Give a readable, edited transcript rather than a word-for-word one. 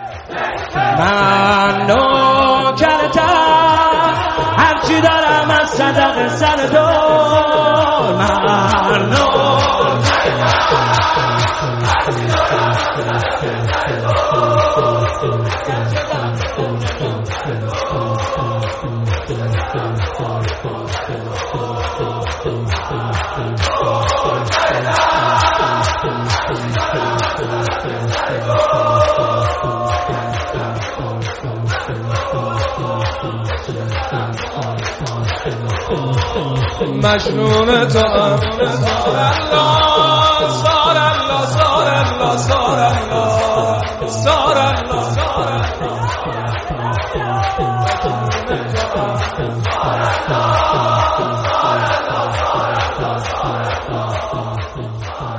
من نوکرتم هرچی دارم از صدق سر دور من مجنون تو ام سار الله سار الله سار الله سار الله سار الله